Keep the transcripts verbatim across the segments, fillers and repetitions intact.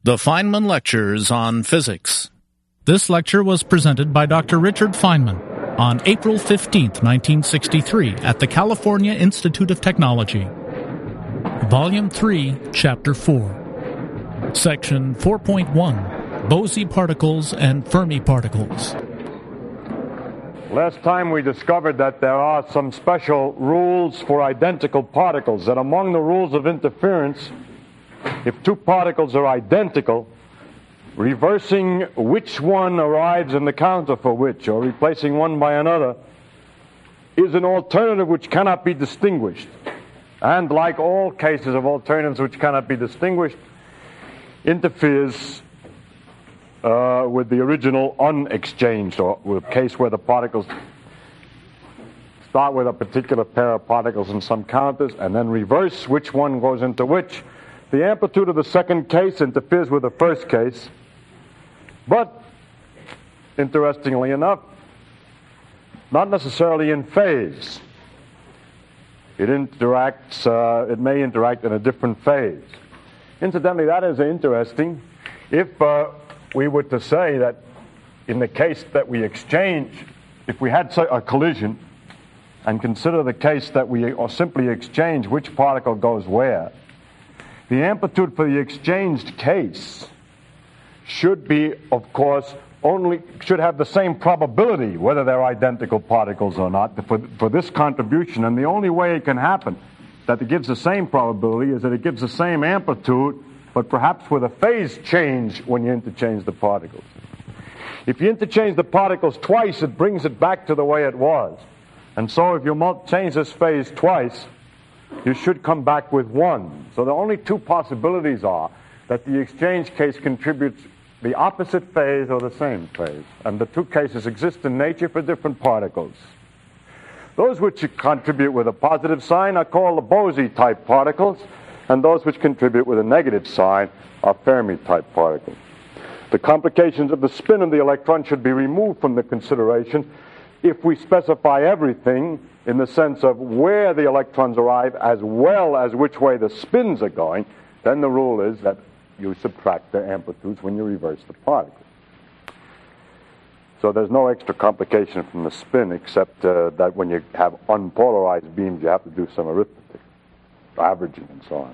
The Feynman Lectures on Physics. This lecture was presented by Doctor Richard Feynman on April fifteenth, nineteen sixty-three at the California Institute of Technology. Volume three, Chapter four. Section four point one, Bose particles and Fermi particles. Last time we discovered that there are some special rules for identical particles, that among the rules of interference, if two particles are identical, reversing which one arrives in the counter for which, or replacing one by another, is an alternative which cannot be distinguished. And like all cases of alternatives which cannot be distinguished, interferes uh, with the original unexchanged, or with a case where the particles start with a particular pair of particles in some counters and then reverse which one goes into which. The amplitude of the second case interferes with the first case, but interestingly enough, not necessarily in phase. It interacts, uh, it may interact in a different phase. Incidentally, that is interesting. If uh, we were to say that in the case that we exchange, if we had a collision, and consider the case that we or simply exchange which particle goes where, the amplitude for the exchanged case should be, of course, only should have the same probability whether they're identical particles or not for, for this contribution. And the only way it can happen that it gives the same probability is that it gives the same amplitude, but perhaps with a phase change when you interchange the particles. If you interchange the particles twice, it brings it back to the way it was. And so if you change this phase twice, you should come back with one. So the only two possibilities are that the exchange case contributes the opposite phase or the same phase. And the two cases exist in nature for different particles. Those which contribute with a positive sign are called the Bose-type particles, and those which contribute with a negative sign are Fermi-type particles. The complications of the spin of the electron should be removed from the consideration if we specify everything in the sense of where the electrons arrive as well as which way the spins are going. Then the rule is that you subtract their amplitudes when you reverse the particle. So there's no extra complication from the spin, except uh, that when you have unpolarized beams, you have to do some arithmetic, averaging and so on.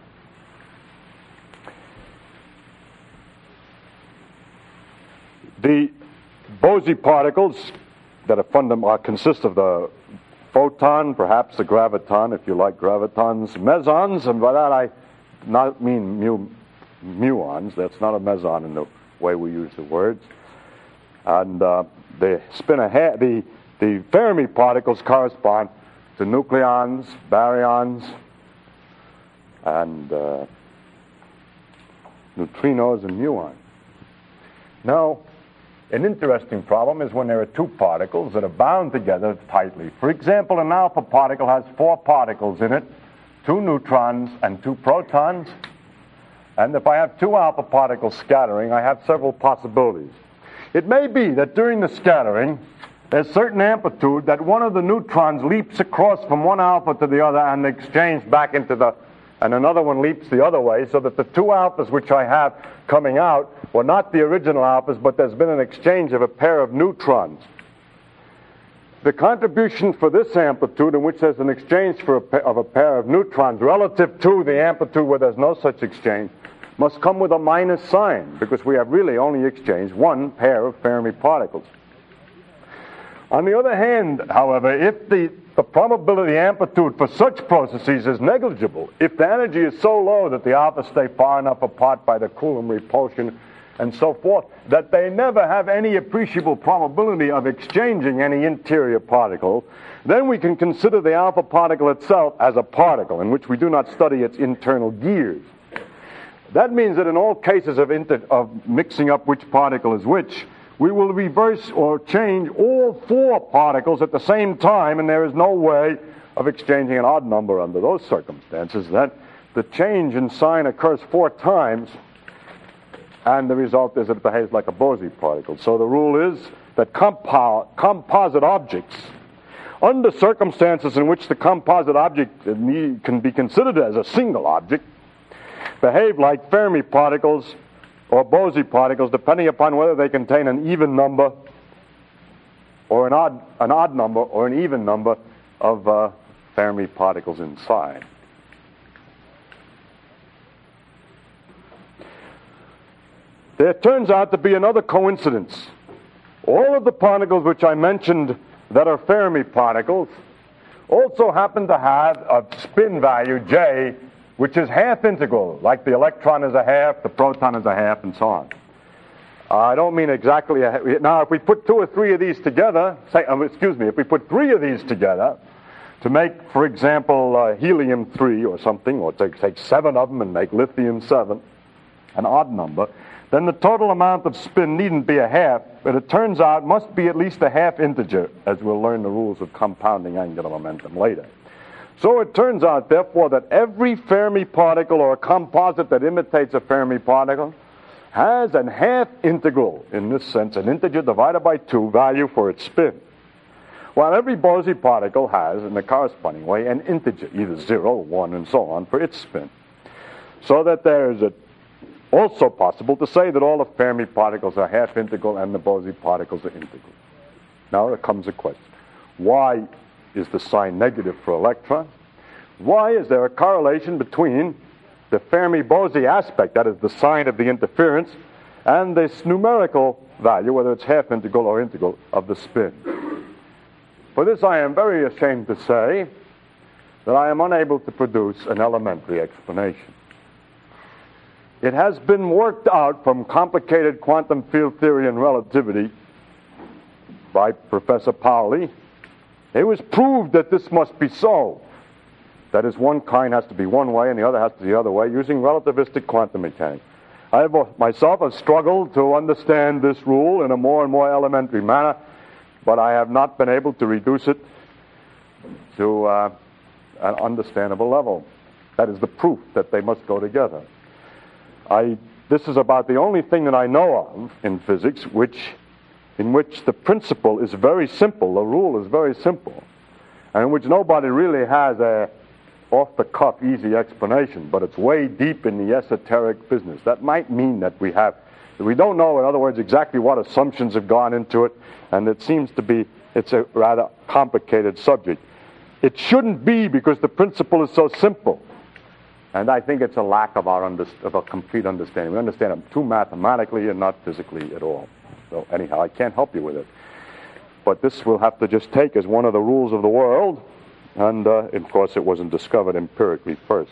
The Bose particles that are fundamental consist of the photon, perhaps the graviton, if you like gravitons, mesons, and by that I not mean mu, muons. That's not a meson in the way we use the words. And uh, the spin ahead, the the Fermi particles correspond to nucleons, baryons, and uh, neutrinos and muons. Now, an interesting problem is when there are two particles that are bound together tightly. For example, an alpha particle has four particles in it, two neutrons and two protons. And if I have two alpha particles scattering, I have several possibilities. It may be that during the scattering, there's certain amplitude that one of the neutrons leaps across from one alpha to the other and exchange back into the, and another one leaps the other way, so that the two alphas which I have coming out were not the original alphas, but there's been an exchange of a pair of neutrons. The contribution for this amplitude, in which there's an exchange for a pa- of a pair of neutrons relative to the amplitude where there's no such exchange, must come with a minus sign, because we have really only exchanged one pair of Fermi particles. On the other hand, however, if the, the probability amplitude for such processes is negligible, if the energy is so low that the alphas stay far enough apart by the Coulomb repulsion and so forth, that they never have any appreciable probability of exchanging any interior particle, then we can consider the alpha particle itself as a particle in which we do not study its internal gears. That means that in all cases of, inter- of mixing up which particle is which, we will reverse or change all four particles at the same time, and there is no way of exchanging an odd number under those circumstances. That the change in sign occurs four times, and the result is that it behaves like a Bose particle. So the rule is that compo- composite objects, under circumstances in which the composite object can be considered as a single object, behave like Fermi particles or Bose particles, depending upon whether they contain an even number or an odd, an odd number or an even number of uh, Fermi particles inside. There turns out to be another coincidence. All of the particles which I mentioned that are Fermi particles also happen to have a spin value, J, which is half integral, like the electron is a half, the proton is a half, and so on. Uh, I don't mean exactly a, now if we put two or three of these together, say, um, excuse me, if we put three of these together to make, for example, uh, helium three or something, or take, take seven of them and make lithium seven, an odd number, then the total amount of spin needn't be a half, but it turns out must be at least a half integer, as we'll learn the rules of compounding angular momentum later. So it turns out, therefore, that every Fermi particle or composite that imitates a Fermi particle has a half integral, in this sense, an integer divided by two value for its spin. While every Bose particle has, in the corresponding way, an integer, either zero, one, and so on, for its spin. So that there is a also possible to say that all the Fermi particles are half integral and the Bose particles are integral. Now there comes a question. Why is the sign negative for electrons? Why is there a correlation between the Fermi-Bose aspect, that is the sign of the interference, and this numerical value, whether it's half integral or integral, of the spin? For this I am very ashamed to say that I am unable to produce an elementary explanation. It has been worked out from complicated quantum field theory and relativity by Professor Pauli. It was proved that this must be so. That is, one kind has to be one way and the other has to be the other way, using relativistic quantum mechanics. I have myself have struggled to understand this rule in a more and more elementary manner, but I have not been able to reduce it to uh, an understandable level. That is the proof that they must go together. I, this is about the only thing that I know of in physics which, in which the principle is very simple, the rule is very simple, and in which nobody really has a off-the-cuff easy explanation, but it's way deep in the esoteric business. That might mean that we have, that we don't know, in other words, exactly what assumptions have gone into it, and it seems to be, it's a rather complicated subject. It shouldn't be, because the principle is so simple. And I think it's a lack of our under, of a complete understanding. We understand them too mathematically and not physically at all. So anyhow, I can't help you with it. But this we'll have to just take as one of the rules of the world. And, uh, of course, it wasn't discovered empirically first.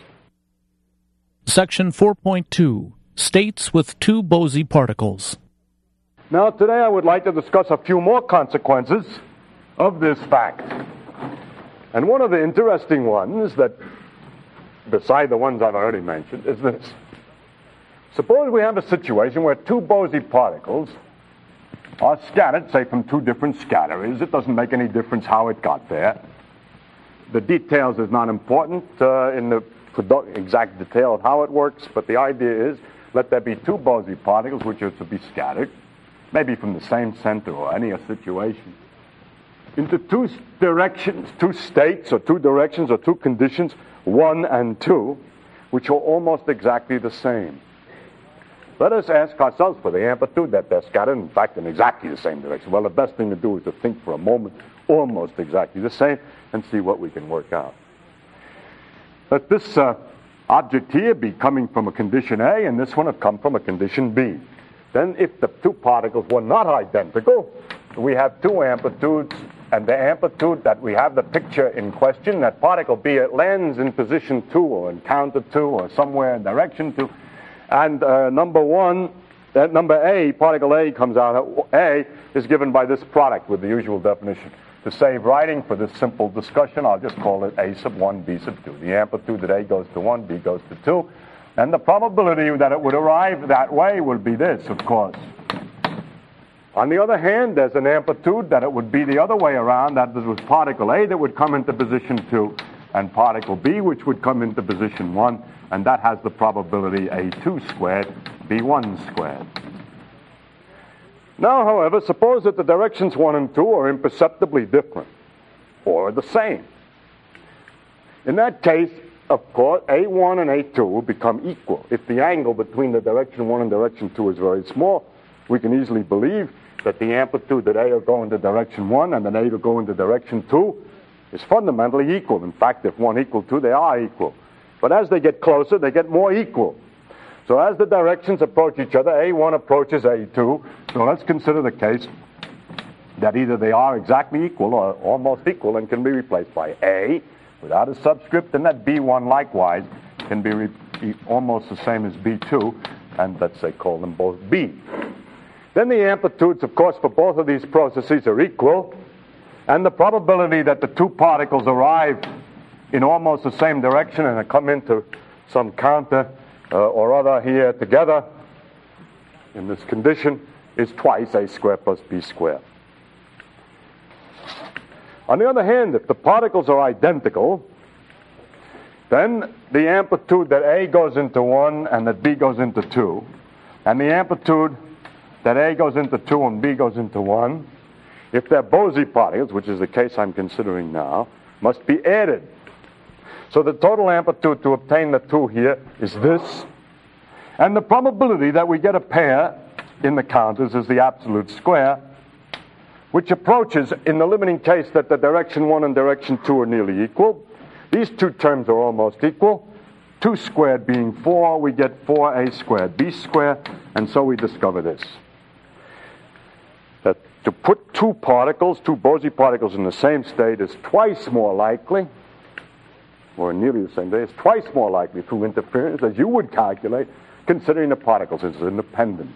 Section four point two, States with two Bose particles. Now, today I would like to discuss a few more consequences of this fact. And one of the interesting ones that, beside the ones I've already mentioned, is this. Suppose we have a situation where two Bose particles are scattered, say, from two different scatterers. It doesn't make any difference how it got there. The details is not important uh, in the exact detail of how it works, but the idea is, let there be two Bose particles which are to be scattered, maybe from the same center or any situation, into two directions, two states or two directions or two conditions, one and two, which are almost exactly the same. Let us ask ourselves for the amplitude that they're scattered, in fact, in exactly the same direction. Well, the best thing to do is to think for a moment almost exactly the same and see what we can work out. Let this uh, object here be coming from a condition A, and this one have come from a condition B. Then if the two particles were not identical, we have two amplitudes, and the amplitude that we have the picture in question, that particle B, it lands in position two or in counter two or somewhere in direction two, and uh, number one, uh, number A, particle A comes out, A is given by this product with the usual definition. To save writing for this simple discussion, I'll just call it A sub one, B sub two. The amplitude that A goes to one, B goes to two, and the probability that it would arrive that way would be this, of course. On the other hand, there's an amplitude that it would be the other way around, that there was particle A that would come into position two, and particle B which would come into position one, and that has the probability A two squared, B one squared. Now, however, suppose that the directions one and two are imperceptibly different, or the same. In that case, of course, A one and A two will become equal. If the angle between the direction one and direction two is very small, we can easily believe that the amplitude that A will go into direction one and then A will go into direction two is fundamentally equal. In fact, if one equal two, they are equal. But as they get closer, they get more equal. So as the directions approach each other, A one approaches A two. So let's consider the case that either they are exactly equal or almost equal and can be replaced by A without a subscript, and that B one likewise can be re- almost the same as B two, and let's say call them both B. Then the amplitudes, of course, for both of these processes are equal, and the probability that the two particles arrive in almost the same direction and come into some counter uh, or other here together in this condition is twice A squared plus B squared. On the other hand, if the particles are identical, then the amplitude that A goes into one and that B goes into two, and the amplitude that A goes into two and B goes into one, if they're Bose particles, which is the case I'm considering now, must be added. So the total amplitude to obtain the two here is this, and the probability that we get a pair in the counters is the absolute square, which approaches, in the limiting case that the direction one and direction two are nearly equal. These two terms are almost equal. two squared being four, we get four A squared B squared, and so we discover this. That to put two particles, two Bose particles in the same state is twice more likely, or nearly the same state, is twice more likely through interference as you would calculate, considering the particles as independent.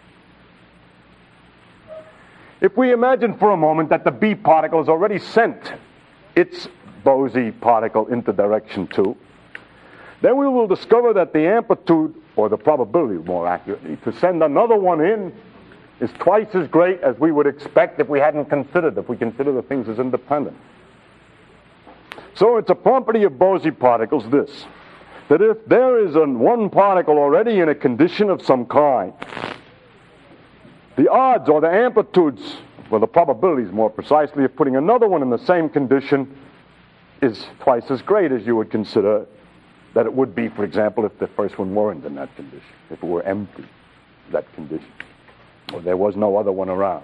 If we imagine for a moment that the B particle has already sent its Bose particle into direction two, then we will discover that the amplitude, or the probability more accurately, to send another one in is twice as great as we would expect if we hadn't considered, if we consider the things as independent. So it's a property of Bose particles this, that if there is a one particle already in a condition of some kind, the odds or the amplitudes, well, the probabilities more precisely, of putting another one in the same condition is twice as great as you would consider that it would be, for example, if the first one weren't in that condition, if it were empty, that condition, or there was no other one around.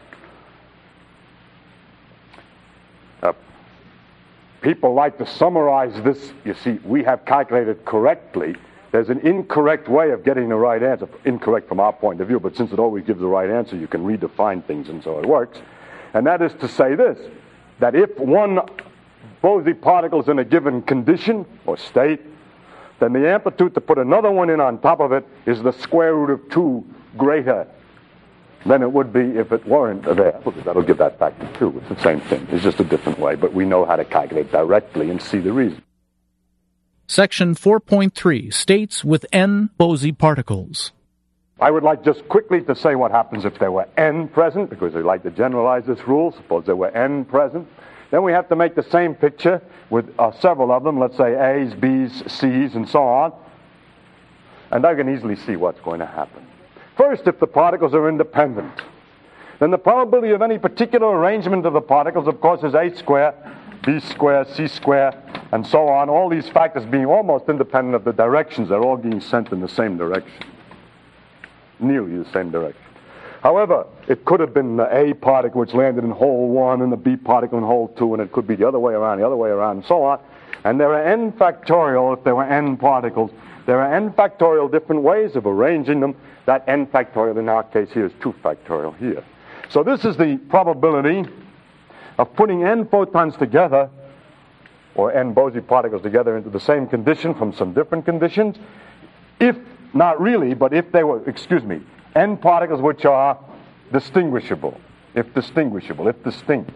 Uh, people like to summarize this. You see, we have calculated correctly. There's an incorrect way of getting the right answer, incorrect from our point of view, but since it always gives the right answer, you can redefine things, and so it works. And that is to say this, that if one Bose particle is in a given condition or state, then the amplitude to put another one in on top of it is the square root of two greater than it would be if it weren't there, because that'll give that back to two. It's the same thing. It's just a different way, but we know how to calculate directly and see the reason. Section four point three states with n Bose particles. I would like just quickly to say what happens if there were n present, because I like to generalize this rule. Suppose there were n present. Then we have to make the same picture with uh, several of them, let's say A's, B's, C's, and so on. And I can easily see what's going to happen. First, if the particles are independent, then the probability of any particular arrangement of the particles, of course, is A squared, B squared, C squared, and so on, all these factors being almost independent of the directions. They're all being sent in the same direction, nearly the same direction. However, it could have been the A particle which landed in hole one and the B particle in hole two, and it could be the other way around, the other way around, and so on. And there are n factorial, if there were n particles, there are n factorial different ways of arranging them. That n factorial in our case here is two factorial here. So this is the probability of putting n photons together, or n Bose particles together into the same condition from some different conditions, if, not really, but if they were, excuse me, n particles which are distinguishable, if distinguishable, if distinct.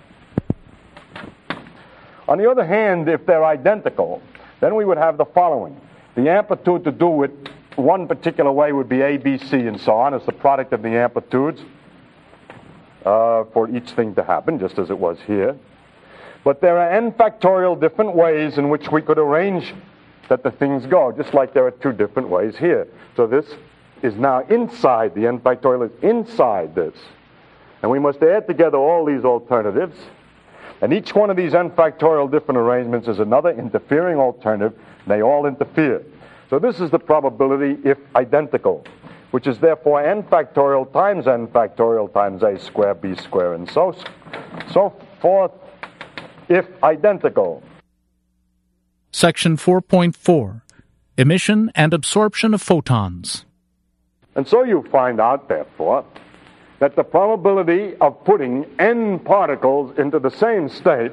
On the other hand, if they're identical, then we would have the following. The amplitude to do it one particular way would be A, B, C, and so on, as the product of the amplitudes uh, for each thing to happen, just as it was here. But there are n factorial different ways in which we could arrange that the things go, just like there are two different ways here. So this is now inside, the n factorial is inside this. And we must add together all these alternatives. And each one of these n factorial different arrangements is another interfering alternative. They all interfere. So this is the probability if identical, which is therefore n factorial times n factorial times a squared b squared, and so, so forth if identical. Section four point four. Emission and absorption of photons. And so you find out, therefore, that the probability of putting n particles into the same state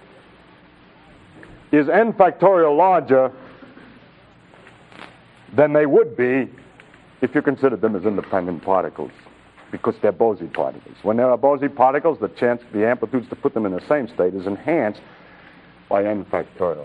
is n factorial larger than they would be if you considered them as independent particles, because they're Bose particles. When there are Bose particles, the chance, the amplitudes to put them in the same state is enhanced by n factorial.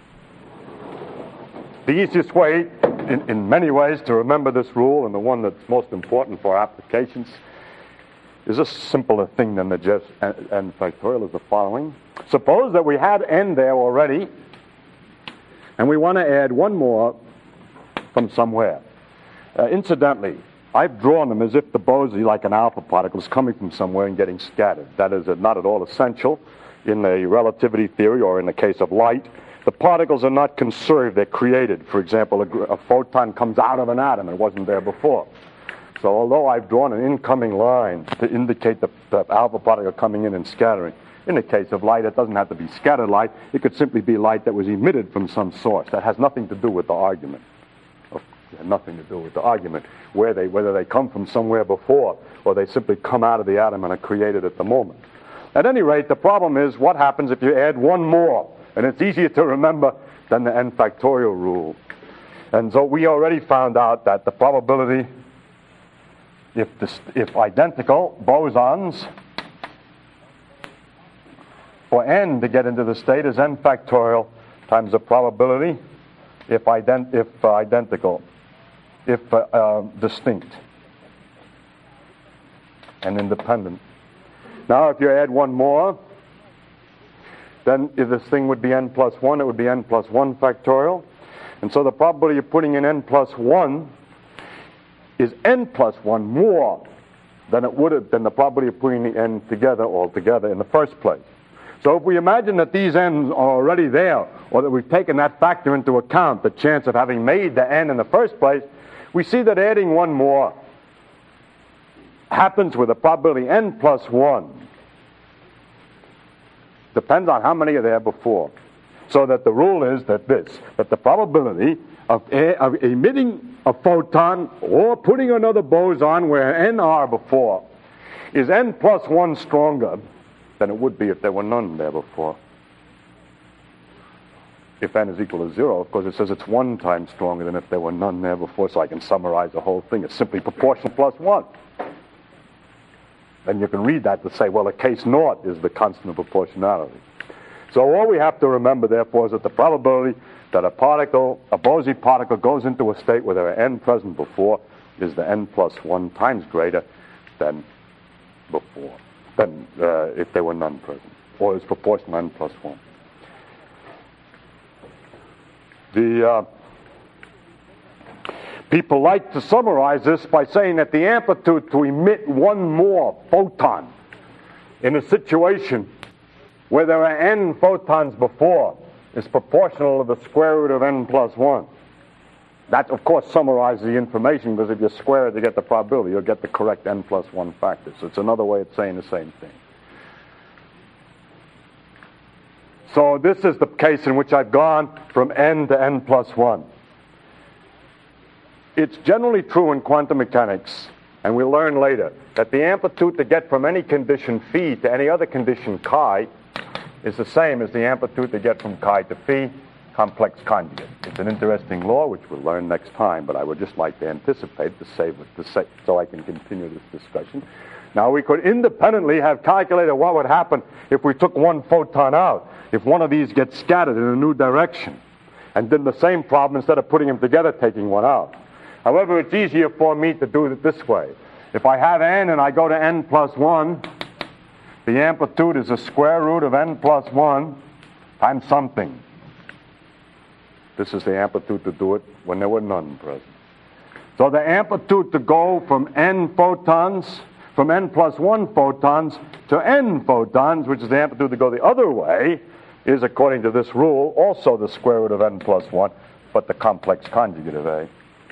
The easiest way, in, in many ways, to remember this rule, and the one that's most important for applications, is a simpler thing than the just n factorial, is the following. Suppose that we had n there already, and we want to add one more from somewhere. Uh, incidentally, I've drawn them as if the Bose, like an alpha particle, is coming from somewhere and getting scattered. That is not at all essential in the relativity theory or in the case of light. The particles are not conserved, they're created. For example, a, a photon comes out of an atom and wasn't there before. So although I've drawn an incoming line to indicate the, the alpha particle coming in and scattering, in the case of light, it doesn't have to be scattered light. It could simply be light that was emitted from some source. That has nothing to do with the argument. Nothing to do with the argument, where they, whether they come from somewhere before or they simply come out of the atom and are created at the moment. At any rate, the problem is what happens if you add one more, and it's easier to remember than the n factorial rule. And so we already found out that the probability, if, this, if identical bosons, for n to get into the state is n factorial times the probability if, ident if uh, identical. if uh, uh, distinct and independent. Now, if you add one more, then if this thing would be n plus one, it would be n plus one factorial. And so the probability of putting in n plus one is n plus one more than it would have been the probability of putting the n together altogether in the first place. So if we imagine that these n's are already there, or that we've taken that factor into account, the chance of having made the n in the first place, we see that adding one more happens with a probability n plus one. Depends on how many are there before. So that the rule is that this, that the probability of, a, of emitting a photon or putting another boson where n are before is n plus one stronger than it would be if there were none there before. If n is equal to zero, of course, it says it's one time stronger than if there were none there before, so I can summarize the whole thing. It's simply proportional plus one. Then you can read that to say, well, the case naught is the constant of proportionality. So all we have to remember, therefore, is that the probability that a particle, a Bose particle, goes into a state where there are n present before is the n plus one times greater than before, than uh, if there were none present, or is proportional n plus one. The uh, people like to summarize this by saying that the amplitude to emit one more photon in a situation where there are n photons before is proportional to the square root of n plus one. That, of course, summarizes the information, because if you square it to get the probability, you'll get the correct n plus one factor. So it's another way of saying the same thing. So this is the case in which I've gone from n to n plus one. It's generally true in quantum mechanics, and we'll learn later, that the amplitude to get from any condition phi to any other condition chi is the same as the amplitude to get from chi to phi, complex conjugate. It's an interesting law, which we'll learn next time, but I would just like to anticipate to save it, to say, so I can continue this discussion. Now, we could independently have calculated what would happen if we took one photon out, if one of these gets scattered in a new direction, and did the same problem instead of putting them together, taking one out. However, it's easier for me to do it this way. If I have n and I go to n plus one, the amplitude is the square root of n plus one times something. This is the amplitude to do it when there were none present. So the amplitude to go from n photons from n plus one photons to n photons, which is the amplitude to go the other way, is, according to this rule, also the square root of n plus one, but the complex conjugate of A.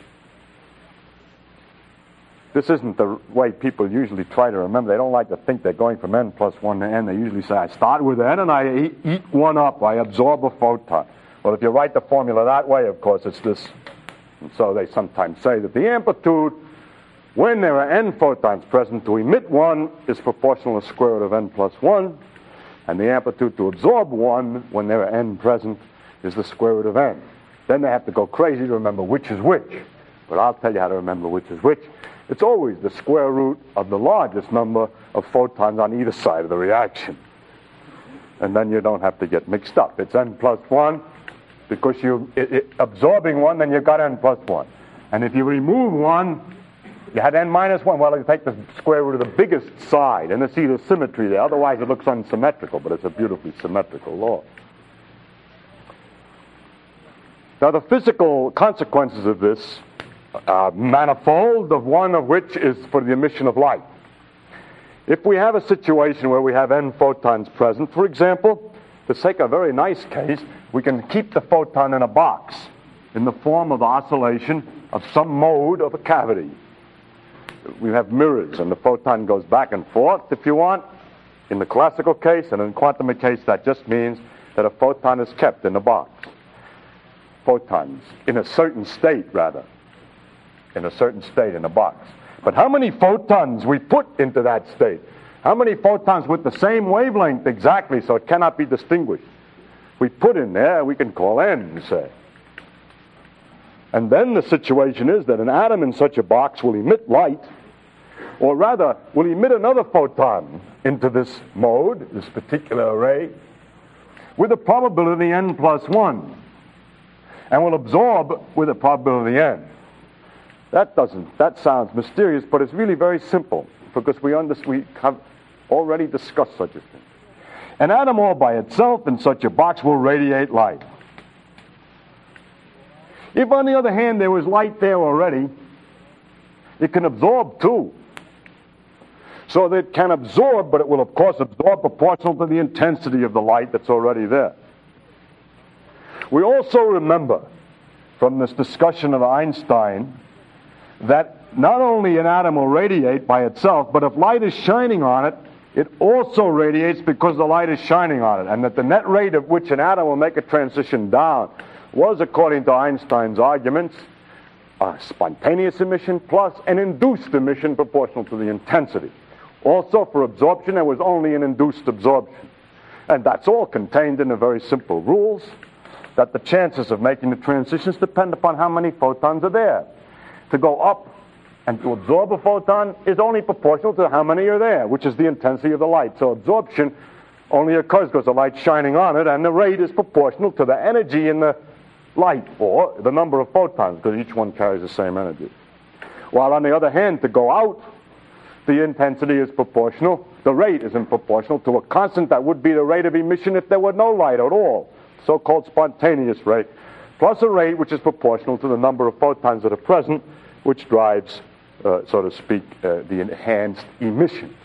This isn't the way people usually try to remember. They don't like to think they're going from n plus one to n. They usually say, I start with n and I eat, eat one up. I absorb a photon. Well, if you write the formula that way, of course, it's this. And so they sometimes say that the amplitude, when there are n photons present, to emit one is proportional to the square root of n plus one, and the amplitude to absorb one, when there are n present, is the square root of n. Then they have to go crazy to remember which is which. But I'll tell you how to remember which is which. It's always the square root of the largest number of photons on either side of the reaction. And then you don't have to get mixed up. It's n plus one, because you're it, it, absorbing one, then you've got n plus one. And if you remove one, you had n minus one. Well, you take the square root of the biggest side, and you see the symmetry there. Otherwise, it looks unsymmetrical, but it's a beautifully symmetrical law. Now, the physical consequences of this are manifold, of one of which is for the emission of light. If we have a situation where we have n photons present, for example, to take a very nice case, we can keep the photon in a box in the form of the oscillation of some mode of a cavity. We have mirrors, and the photon goes back and forth, if you want, in the classical case, and in quantum case, that just means that a photon is kept in a box. Photons, in a certain state, rather. In a certain state in a box. But how many photons we put into that state? How many photons with the same wavelength exactly, so it cannot be distinguished? We put in there, we can call n, say. And then the situation is that an atom in such a box will emit light, or rather, will emit another photon into this mode, this particular array, with a probability n plus one, and will absorb with a probability n. That doesn't, that sounds mysterious, but it's really very simple, because we, under, we have already discussed such a thing. An atom all by itself in such a box will radiate light. If, on the other hand, there was light there already, it can absorb too. So that it can absorb, but it will, of course, absorb proportional to the intensity of the light that's already there. We also remember from this discussion of Einstein that not only an atom will radiate by itself, but if light is shining on it, it also radiates because the light is shining on it, and that the net rate at which an atom will make a transition down was, according to Einstein's arguments, a spontaneous emission plus an induced emission proportional to the intensity. Also, for absorption, there was only an induced absorption. And that's all contained in the very simple rules that the chances of making the transitions depend upon how many photons are there. To go up and to absorb a photon is only proportional to how many are there, which is the intensity of the light. So absorption only occurs because the light's shining on it, and the rate is proportional to the energy in the light, or the number of photons, because each one carries the same energy. While on the other hand, to go out, the intensity is proportional, the rate isn't proportional to a constant that would be the rate of emission if there were no light at all, so-called spontaneous rate, plus a rate which is proportional to the number of photons that are present, which drives, uh, so to speak, uh, the enhanced emission.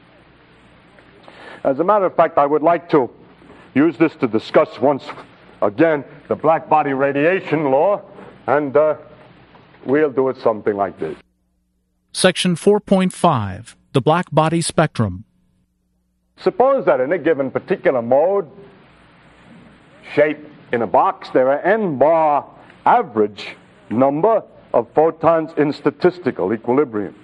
As a matter of fact, I would like to use this to discuss once again the black body radiation law, and uh, we'll do it something like this. Section four point five, the black body spectrum. Suppose that in a given particular mode, shape in a box, there are n bar average number of photons in statistical equilibrium.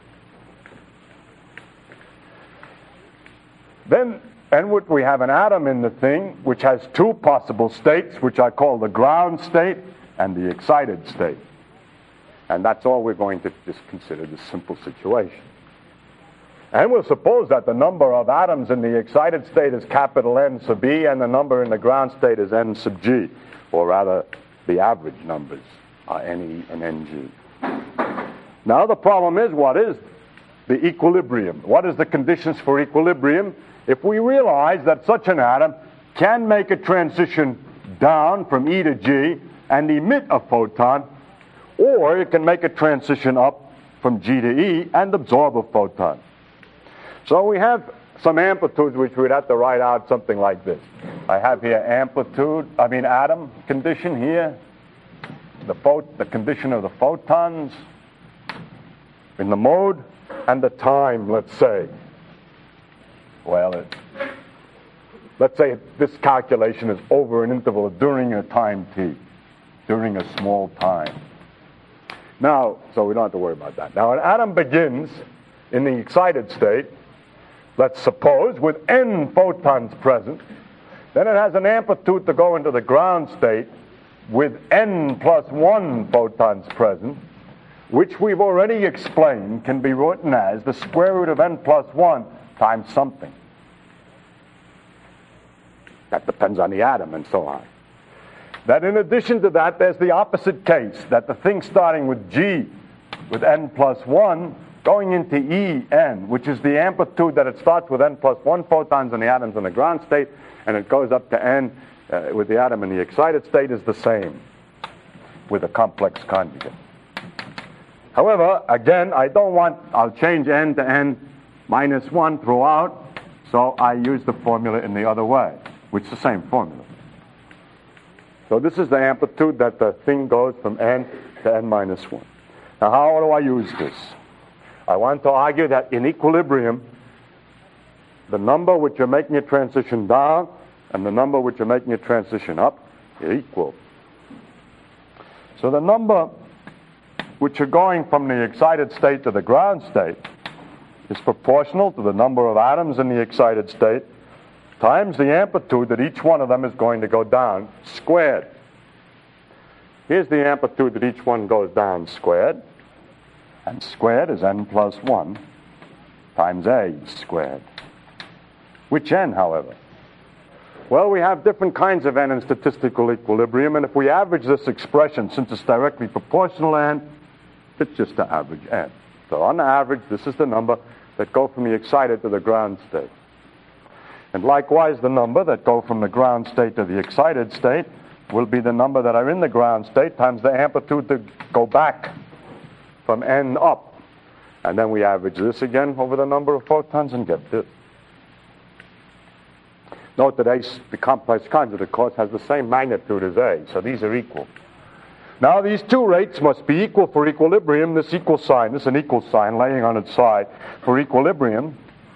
Then, and we have an atom in the thing which has two possible states, which I call the ground state and the excited state. And that's all we're going to just consider this simple situation. And we'll suppose that the number of atoms in the excited state is capital N sub E, and the number in the ground state is N sub G, or rather the average numbers are N E and N G. Now the problem is, what is the equilibrium? What is the conditions for equilibrium? If we realize that such an atom can make a transition down from E to G and emit a photon, or it can make a transition up from G to E and absorb a photon. So we have some amplitudes which we'd have to write out something like this. I have here amplitude, I mean atom condition here, the, phot- the condition of the photons in the mode, and the time, let's say. Well, it, let's say this calculation is over an interval during a time t, during a small time. Now, so we don't have to worry about that. Now, an atom begins in the excited state, let's suppose, with n photons present. Then it has an amplitude to go into the ground state with n plus one photons present, which we've already explained can be written as the square root of n plus one times something. That depends on the atom and so on. That in addition to that, there's the opposite case, that the thing starting with G, with n plus one, going into E n, which is the amplitude that it starts with n plus one photons in the atoms in the ground state, and it goes up to n uh, with the atom in the excited state, is the same with a complex conjugate. However, again, I don't want, I'll change n to n minus one throughout, so I use the formula in the other way, which is the same formula. So this is the amplitude that the thing goes from n to n minus one. Now, how do I use this? I want to argue that in equilibrium, the number which you're making a transition down and the number which you're making a transition up are equal. So the number which are going from the excited state to the ground state is proportional to the number of atoms in the excited state times the amplitude that each one of them is going to go down squared. Here's the amplitude that each one goes down squared, and squared is n plus one times a squared. Which n, however? Well, we have different kinds of n in statistical equilibrium, and if we average this expression, since it's directly proportional to n, it's just the average n. So on the average, this is the number that go from the excited to the ground state. And likewise, the number that go from the ground state to the excited state will be the number that are in the ground state times the amplitude to go back from n up. And then we average this again over the number of photons and get this. Note that A, the complex conjugate, of course, has the same magnitude as A, so these are equal. Now, these two rates must be equal for equilibrium. This equal sign, this is an equal sign laying on its side for equilibrium.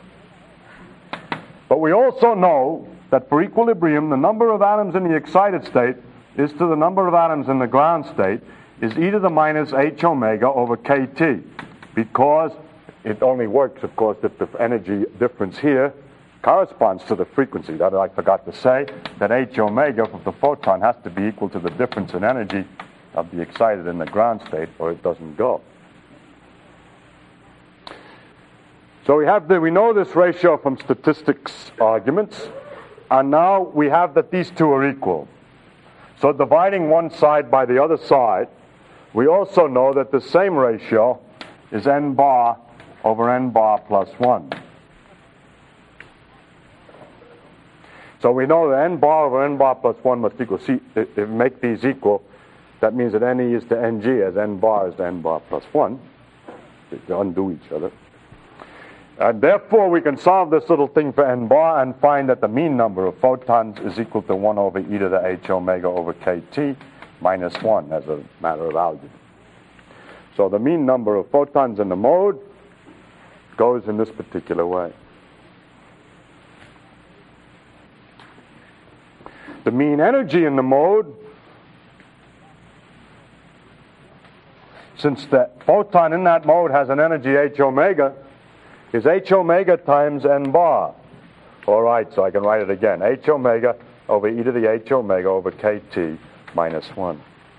But we also know that for equilibrium, the number of atoms in the excited state is to the number of atoms in the ground state is e to the minus h omega over kt, because it only works, of course, if the energy difference here corresponds to the frequency. That I forgot to say, that h omega of the photon has to be equal to the difference in energy of the excited in the ground state, or it doesn't go. So we have the, we know this ratio from statistics arguments, and now we have that these two are equal. So dividing one side by the other side, we also know that the same ratio is n bar over n bar plus one. So we know that n bar over n bar plus one must equal, see, if we make these equal, that means that ne is to ng as n bar is to n bar plus one. They undo each other. And therefore, we can solve this little thing for n bar and find that the mean number of photons is equal to one over e to the h omega over kt minus one as a matter of algebra. So the mean number of photons in the mode goes in this particular way. The mean energy in the mode, since the photon in that mode has an energy h omega, is h omega times n bar. All right, so I can write it again. H omega over e to the h omega over kt minus one.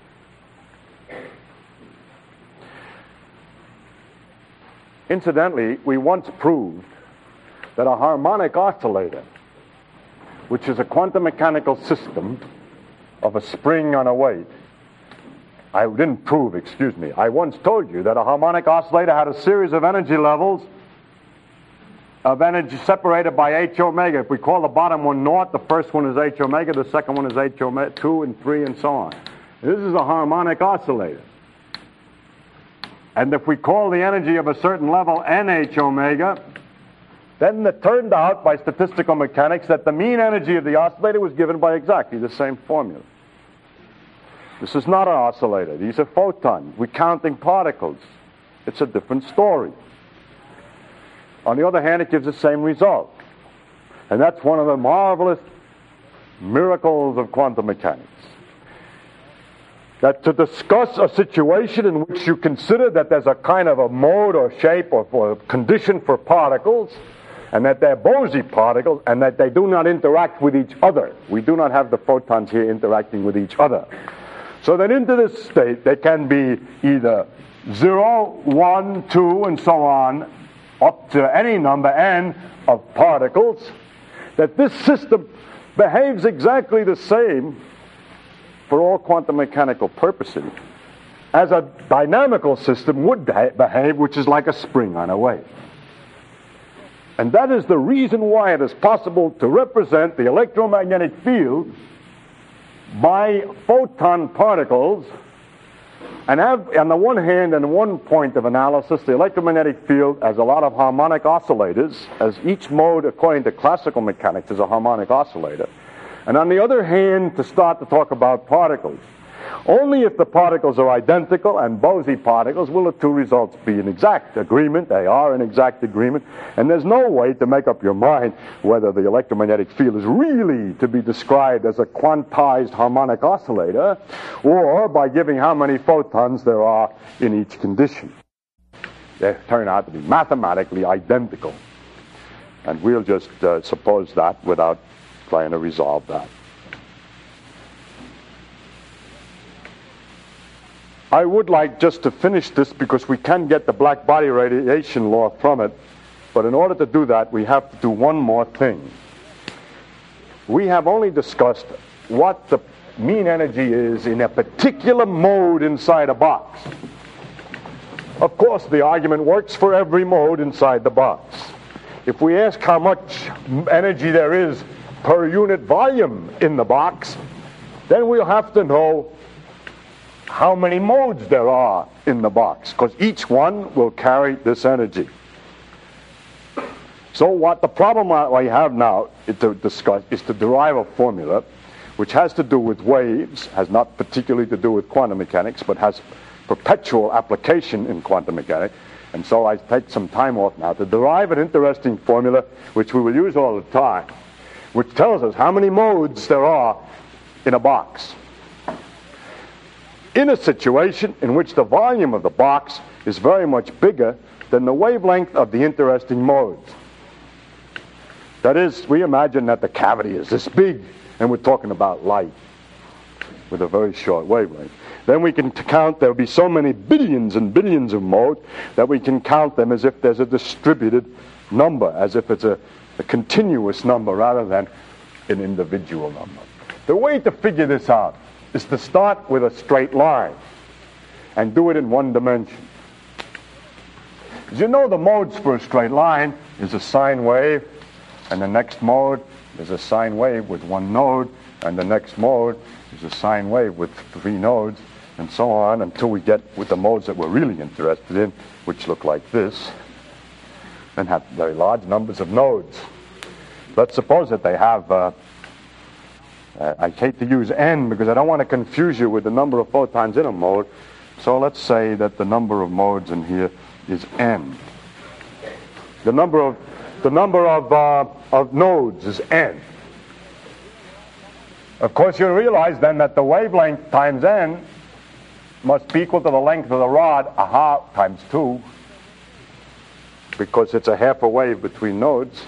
Incidentally, we once proved that a harmonic oscillator, which is a quantum mechanical system of a spring on a weight, I didn't prove, excuse me, I once told you that a harmonic oscillator had a series of energy levels of energy separated by h omega. If we call the bottom one naught, the first one is h omega, the second one is h omega, two and three and so on. This is a harmonic oscillator. And if we call the energy of a certain level nh omega, then it turned out by statistical mechanics that the mean energy of the oscillator was given by exactly the same formula. This is not an oscillator. These are photons. We're counting particles. It's a different story. On the other hand, it gives the same result. And that's one of the marvelous miracles of quantum mechanics. That to discuss a situation in which you consider that there's a kind of a mode or shape or, or condition for particles, and that they're Bose particles, and that they do not interact with each other. We do not have the photons here interacting with each other. So that into this state, they can be either zero, one, two, and so on, up to any number n of particles, that this system behaves exactly the same for all quantum mechanical purposes as a dynamical system would behave, which is like a spring on a wave. And that is the reason why it is possible to represent the electromagnetic field by photon particles and have, on the one hand, and one point of analysis, the electromagnetic field as a lot of harmonic oscillators, as each mode, according to classical mechanics, is a harmonic oscillator. And on the other hand, to start to talk about particles. Only if the particles are identical and Bose particles will the two results be in exact agreement. They are in exact agreement. And there's no way to make up your mind whether the electromagnetic field is really to be described as a quantized harmonic oscillator or by giving how many photons there are in each condition. They turn out to be mathematically identical. And we'll just uh, suppose that without trying to resolve that. I would like just to finish this because we can get the black body radiation law from it, but in order to do that we have to do one more thing. We have only discussed what the mean energy is in a particular mode inside a box. Of course, the argument works for every mode inside the box. If we ask how much energy there is per unit volume in the box, then we'll have to know how many modes there are in the box, because each one will carry this energy. So what the problem I have now is to discuss is to derive a formula which has to do with waves, has not particularly to do with quantum mechanics, but has perpetual application in quantum mechanics. And so I take some time off now to derive an interesting formula which we will use all the time, which tells us how many modes there are in a box. In a situation in which the volume of the box is very much bigger than the wavelength of the interesting modes. That is, we imagine that the cavity is this big, and we're talking about light with a very short wavelength. Then we can count, there will be so many billions and billions of modes that we can count them as if there's a distributed number, as if it's a, a continuous number rather than an individual number. The way to figure this out is to start with a straight line and do it in one dimension. As you know, the modes for a straight line is a sine wave, and the next mode is a sine wave with one node, and the next mode is a sine wave with three nodes, and so on until we get with the modes that we're really interested in, which look like this, and have very large numbers of nodes. Let's suppose that they have uh, Uh, I hate to use n because I don't want to confuse you with the number of photons in a mode. So let's say that the number of modes in here is n. The number of the number of uh, of nodes is n. Of course, you realize then that the wavelength times n must be equal to the length of the rod, aha, times two, because it's a half a wave between nodes.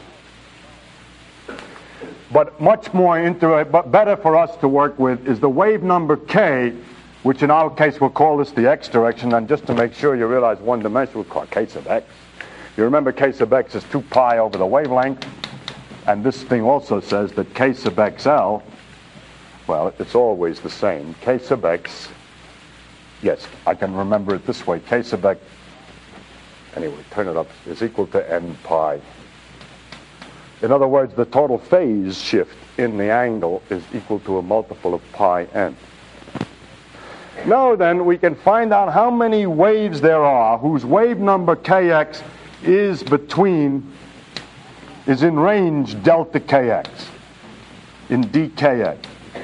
But much more inter- but better for us to work with is the wave number k, which in our case we'll call this the x direction, and just to make sure you realize one dimension, we'll call k sub x. You remember k sub x is two pi over the wavelength, and this thing also says that k sub xl, well, it's always the same. K sub x, yes, I can remember it this way. K sub x, anyway, turn it up, is equal to n pi. In other words, the total phase shift in the angle is equal to a multiple of pi n. Now then, we can find out how many waves there are whose wave number kx is between is in range delta kx, in dkx.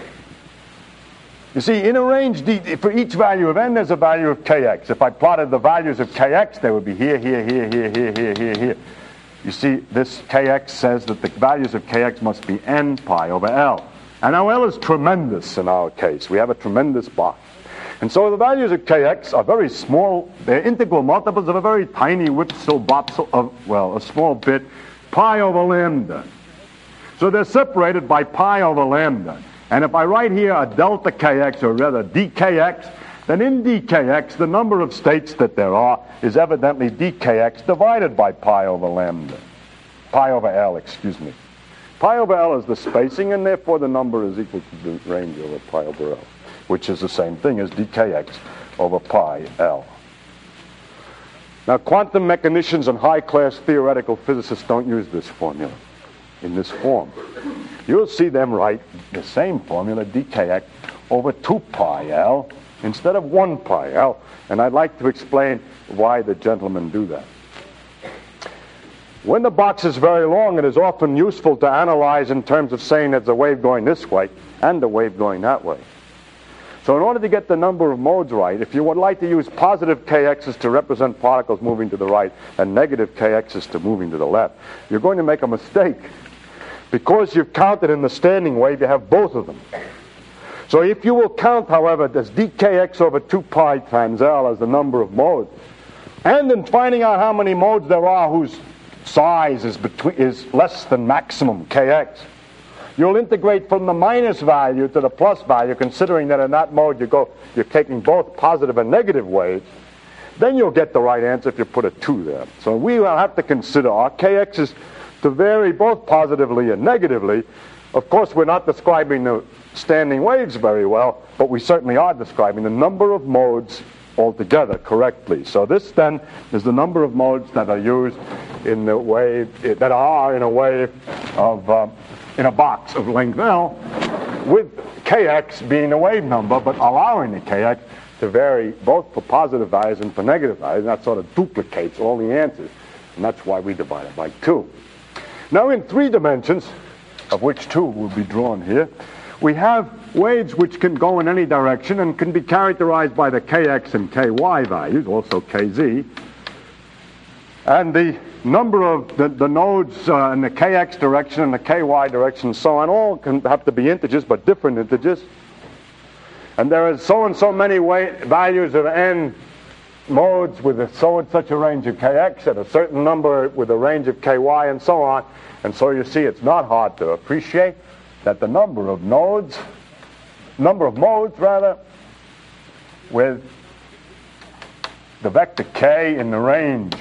You see, in a range, D, for each value of n, there's a value of kx. If I plotted the values of kx, they would be here, here, here, here, here, here, here, here. You see, this kx says that the values of kx must be n pi over L. And now L is tremendous in our case. We have a tremendous box. And so the values of kx are very small. They're integral multiples of a very tiny Wipsel bopsel of, well, a small bit, pi over lambda. So they're separated by pi over lambda. And if I write here a delta kx, or rather dkx, then in dkx, the number of states that there are is evidently dkx divided by pi over lambda. Pi over L, excuse me. Pi over L is the spacing, and therefore the number is equal to the range over pi over L, which is the same thing as dkx over pi L. Now, quantum mechanicians and high-class theoretical physicists don't use this formula in this form. You'll see them write the same formula, dkx over two pi L, instead of one pi L, and I'd like to explain why the gentlemen do that. When the box is very long, it is often useful to analyze in terms of saying there's a wave going this way and a wave going that way. So in order to get the number of modes right, if you would like to use positive kx's to represent particles moving to the right and negative kx's to moving to the left, you're going to make a mistake. Because you've counted in the standing wave, you have both of them. So if you will count, however, as dkx over two pi times L as the number of modes, and in finding out how many modes there are whose size is, between, is less than maximum kx, you'll integrate from the minus value to the plus value, considering that in that mode you go, you're taking both positive and negative waves. Then you'll get the right answer if you put a two there. So we will have to consider our kx's to vary both positively and negatively. Of course, we're not describing the standing waves very well, but we certainly are describing the number of modes altogether correctly. So this then is the number of modes that are used in the wave, that are in a wave of, uh, in a box of length L, with kx being the wave number, but allowing the kx to vary both for positive values and for negative values. And that sort of duplicates all the answers, and that's why we divide it by two. Now in three dimensions, of which two will be drawn here, we have waves which can go in any direction and can be characterized by the kx and ky values, also kz. And the number of the, the nodes uh, in the kx direction and the ky direction and so on all can have to be integers, but different integers. And there is so and so many way, values of n modes with a, so and such a range of kx and a certain number with a range of ky and so on. And so you see it's not hard to appreciate that the number of nodes, number of modes rather, with the vector k in the range,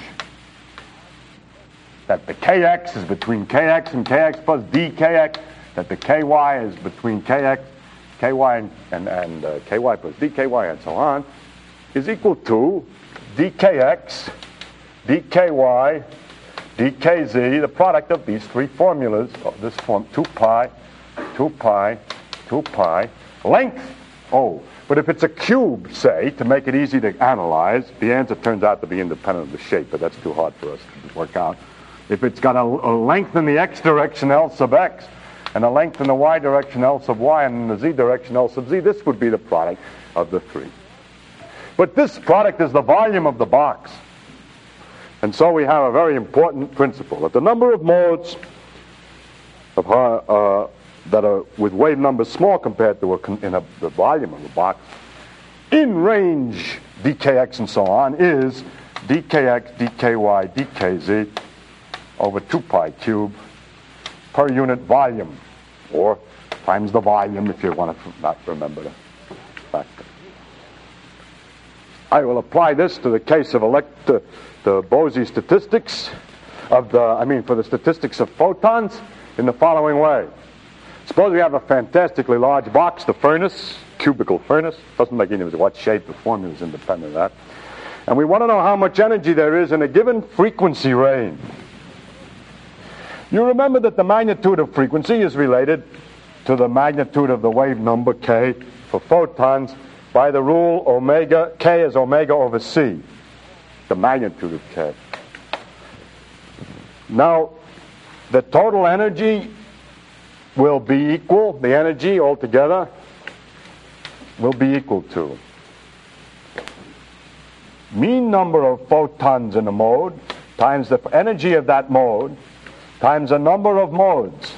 that the kx is between kx and kx plus dkx, that the ky is between kx, ky and, and, and uh, ky plus dky and so on, is equal to dkx, dky, dkz, the product of these three formulas, of this form, two pi, two pi, two pi, length, oh, but if it's a cube, say, to make it easy to analyze, the answer turns out to be independent of the shape, but that's too hard for us to work out. If it's got a, a length in the x direction, L sub x, and a length in the y direction, L sub y, and in the z direction, L sub z, this would be the product of the three. But this product is the volume of the box. And so we have a very important principle, that the number of modes of her, uh, that are with wave numbers small compared to a con in a, the volume of the box, in range dkx and so on, is dkx, dky, dkz over two pi cubed per unit volume, or times the volume if you want to not remember the factor. I will apply this to the case of elect uh, the Bose statistics of the, I mean for the statistics of photons in the following way. Suppose we have a fantastically large box, the furnace, cubical furnace, doesn't make any difference what shape, the formula is independent of that. And we want to know how much energy there is in a given frequency range. You remember that the magnitude of frequency is related to the magnitude of the wave number k for photons by the rule omega, k is omega over c, the magnitude of k. Now, the total energy will be equal, the energy altogether will be equal to mean number of photons in a mode times the energy of that mode times the number of modes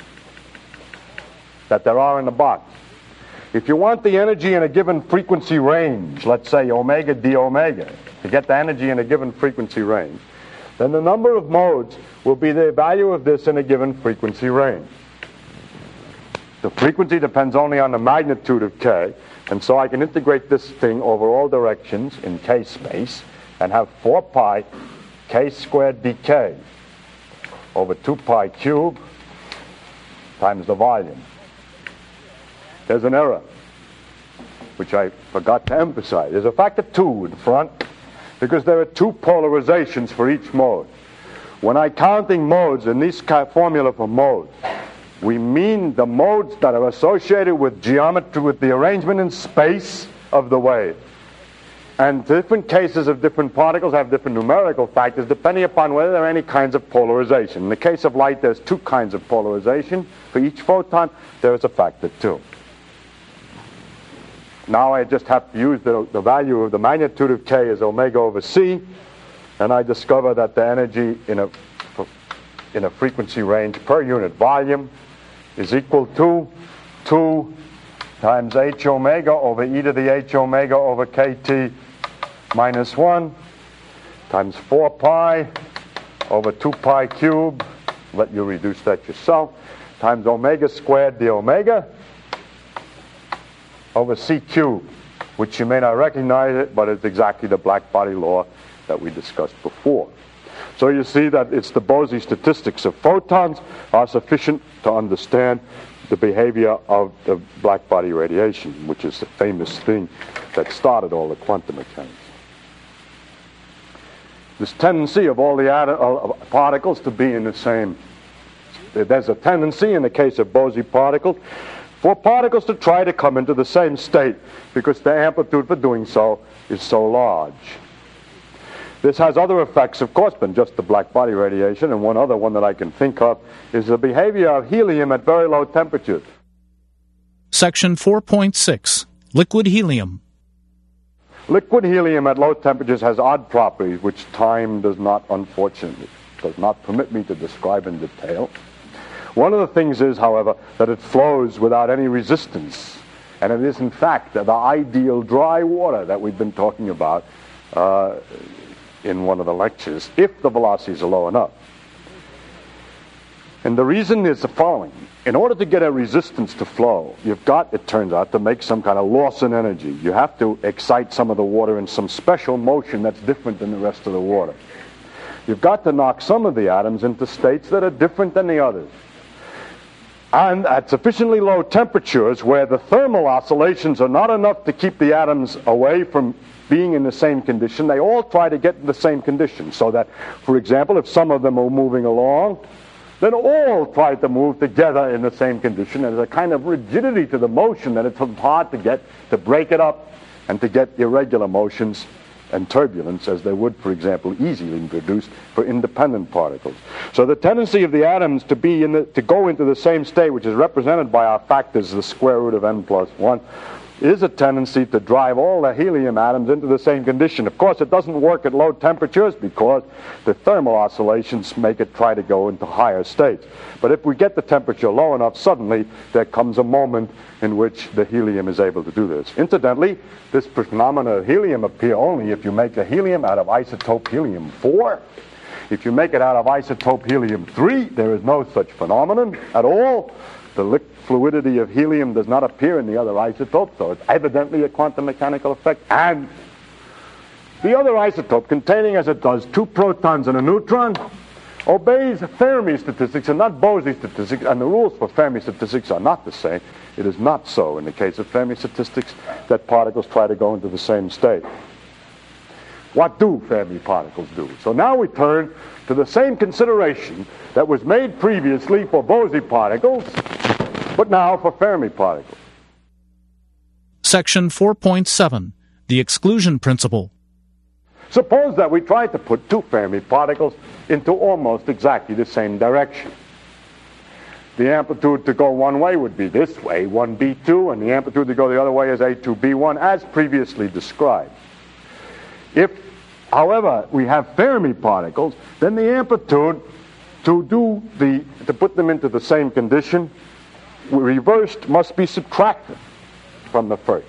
that there are in the box. If you want the energy in a given frequency range, let's say omega d omega, to get the energy in a given frequency range, then the number of modes will be the value of this in a given frequency range. The frequency depends only on the magnitude of k, and so I can integrate this thing over all directions in k space and have four pi k squared dk over two pi cubed times the volume. There's an error, which I forgot to emphasize. There's a factor two in front because there are two polarizations for each mode. When I'm counting modes in this formula for modes, we mean the modes that are associated with geometry, with the arrangement in space of the wave. And different cases of different particles have different numerical factors depending upon whether there are any kinds of polarization. In the case of light, there's two kinds of polarization. For each photon, there is a factor two. Now I just have to use the, the value of the magnitude of k as omega over c, and I discover that the energy in a, in a frequency range per unit volume is equal to two times h omega over e to the h omega over kt minus one times four pi over two pi cubed, let you reduce that yourself, times omega squared d omega over c cubed, which you may not recognize it, but it's exactly the black body law that we discussed before. So you see that it's the Bose statistics of photons are sufficient to understand the behavior of the black body radiation, which is the famous thing that started all the quantum mechanics. This tendency of all the atom, uh, particles to be in the same, there's a tendency in the case of Bose particles for particles to try to come into the same state because the amplitude for doing so is so large. This has other effects, of course, than just the black body radiation, and one other one that I can think of is the behavior of helium at very low temperatures. Section four point six, Liquid Helium. Liquid helium at low temperatures has odd properties which time does not, unfortunately, does not permit me to describe in detail. One of the things is, however, that it flows without any resistance, and it is, in fact, the ideal dry water that we've been talking about uh, in one of the lectures, if the velocities are low enough. And the reason is the following. In order to get a resistance to flow, you've got, it turns out, to make some kind of loss in energy. You have to excite some of the water in some special motion that's different than the rest of the water. You've got to knock some of the atoms into states that are different than the others. And at sufficiently low temperatures where the thermal oscillations are not enough to keep the atoms away from being in the same condition, they all try to get in the same condition. So that, for example, if some of them are moving along, then all try to move together in the same condition. There's a kind of rigidity to the motion that it's hard to get, to break it up and to get irregular motions and turbulence, as they would, for example, easily be produced for independent particles. So the tendency of the atoms to be in the, to go into the same state, which is represented by our factors, the square root of n plus one, is a tendency to drive all the helium atoms into the same condition. Of course, it doesn't work at low temperatures because the thermal oscillations make it try to go into higher states. But if we get the temperature low enough, suddenly there comes a moment in which the helium is able to do this. Incidentally, this phenomenon of helium appear only if you make the helium out of isotope helium four. If you make it out of isotope helium three, there is no such phenomenon at all. The liquid fluidity of helium does not appear in the other isotopes, so it's evidently a quantum mechanical effect. And the other isotope, containing as it does two protons and a neutron, obeys Fermi statistics and not Bose statistics, and the rules for Fermi statistics are not the same. It is not so in the case of Fermi statistics that particles try to go into the same state. What do Fermi particles do? So now we turn to the same consideration that was made previously for Bose particles, but now for Fermi particles. Section four point seven, The Exclusion Principle. Suppose that we tried to put two Fermi particles into almost exactly the same direction. The amplitude to go one way would be this way, one B two, and the amplitude to go the other way is A two B one, as previously described. If, however, we have Fermi particles, then the amplitude to do the to put them into the same condition, reversed, must be subtracted from the first.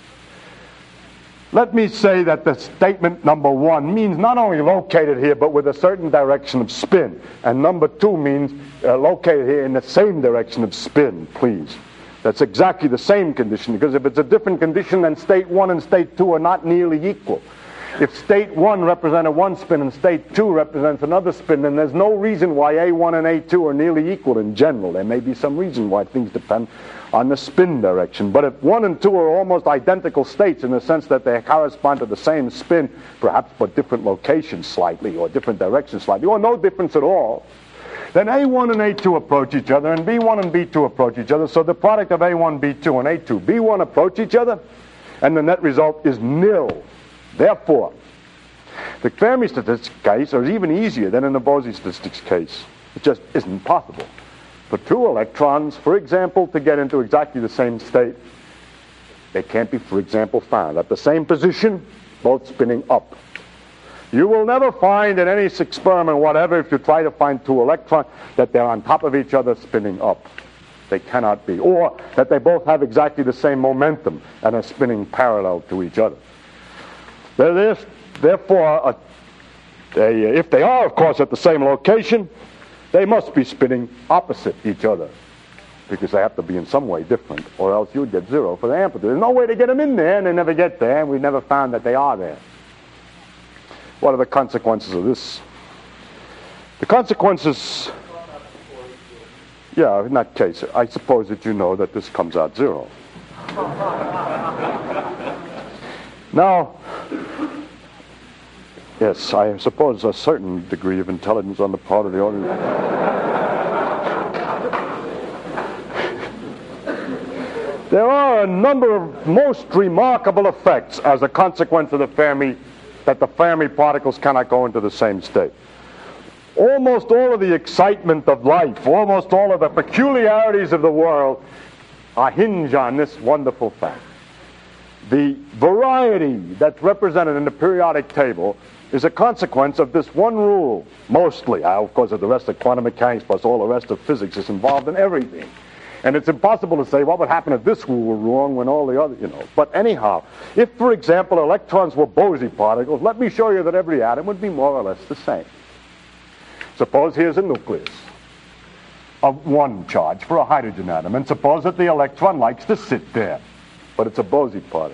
Let me say that the statement number one means not only located here, but with a certain direction of spin. And number two means uh, located here in the same direction of spin, please. That's exactly the same condition, because if it's a different condition, then state one and state two are not nearly equal. If state one represented one spin and state two represents another spin, then there's no reason why A one and A two are nearly equal in general. There may be some reason why things depend on the spin direction. But if one and two are almost identical states in the sense that they correspond to the same spin, perhaps but different locations slightly, or different directions slightly, or no difference at all, then A one and A two approach each other, and B one and B two approach each other. So the product of A one, B two, and A two, B one approach each other, and the net result is nil. Therefore, the Fermi statistics case is even easier than in the Bose statistics case. It just isn't possible for two electrons, for example, to get into exactly the same state. They can't be, for example, found at the same position, both spinning up. You will never find in any experiment, whatever, if you try to find two electrons, that they're on top of each other spinning up. They cannot be. Or that they both have exactly the same momentum and are spinning parallel to each other. Therefore, uh, they, if they are, of course, at the same location, they must be spinning opposite each other, because they have to be in some way different, or else you'd get zero for the amplitude. There's no way to get them in there, and they never get there, and we've never found that they are there. What are the consequences of this? The consequences, yeah, in that case, I suppose that you know that this comes out zero. Now, yes, I suppose a certain degree of intelligence on the part of the audience. There are a number of most remarkable effects as a consequence of the Fermi, that the Fermi particles cannot go into the same state. Almost all of the excitement of life, almost all of the peculiarities of the world are hinged on this wonderful fact. The variety that's represented in the periodic table is a consequence of this one rule, mostly. Of course, the rest of quantum mechanics plus all the rest of physics is involved in everything. And it's impossible to say what would happen if this rule were wrong when all the other, you know. But anyhow, if, for example, electrons were Bose particles, let me show you that every atom would be more or less the same. Suppose here's a nucleus of one charge for a hydrogen atom, and suppose that the electron likes to sit there, but it's a Bose particle.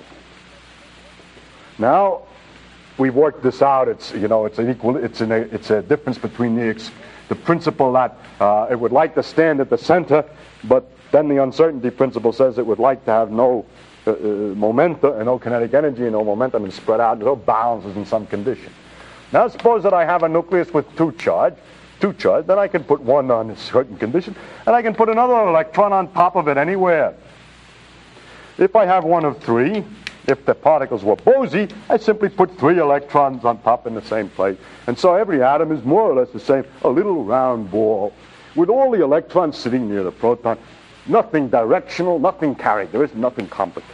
Now, we've worked this out. It's, you know, it's an equal, it's an, it's a difference between the ex, the principle that uh, it would like to stand at the center, but then the uncertainty principle says it would like to have no uh, uh, momentum and no kinetic energy and no momentum and spread out, no balances in some condition. Now, suppose that I have a nucleus with two charge, two charge, then I can put one on a certain condition, and I can put another electron on top of it anywhere. If I have one of three, if the particles were Bose, I simply put three electrons on top in the same place. And so every atom is more or less the same, a little round ball, with all the electrons sitting near the proton. Nothing directional, nothing carried. There is nothing complicated.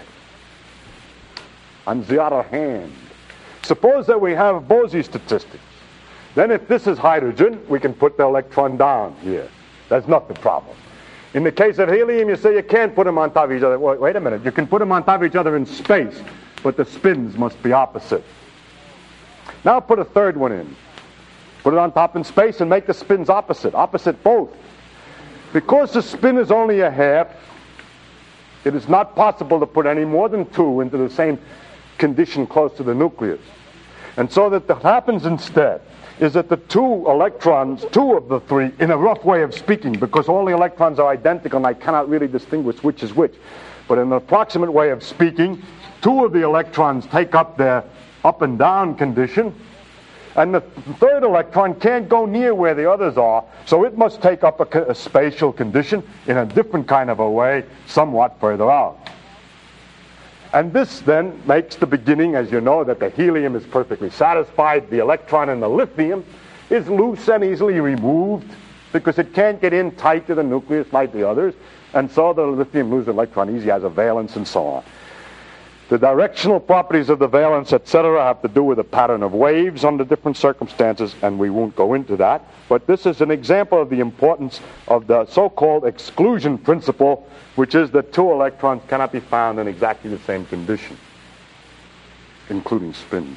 On the other hand, suppose that we have Bose statistics. Then if this is hydrogen, we can put the electron down here. That's not the problem. In the case of helium, you say you can't put them on top of each other. Wait, wait a minute. You can put them on top of each other in space, but the spins must be opposite. Now put a third one in. Put it on top in space and make the spins opposite. Opposite both. Because the spin is only a half, it is not possible to put any more than two into the same condition close to the nucleus. And so that what happens instead is that the two electrons, two of the three, in a rough way of speaking, because all the electrons are identical and I cannot really distinguish which is which, but in an approximate way of speaking, two of the electrons take up their up and down condition, and the third electron can't go near where the others are, so it must take up a, a spatial condition in a different kind of a way, somewhat further out. And this then makes the beginning, as you know, that the helium is perfectly satisfied. The electron in the lithium is loose and easily removed because it can't get in tight to the nucleus like the others. And so the lithium loses an electron easily, has a valence, and so on. The directional properties of the valence, et cetera, have to do with the pattern of waves under different circumstances, and we won't go into that. But this is an example of the importance of the so-called exclusion principle, which is that two electrons cannot be found in exactly the same condition, including spins.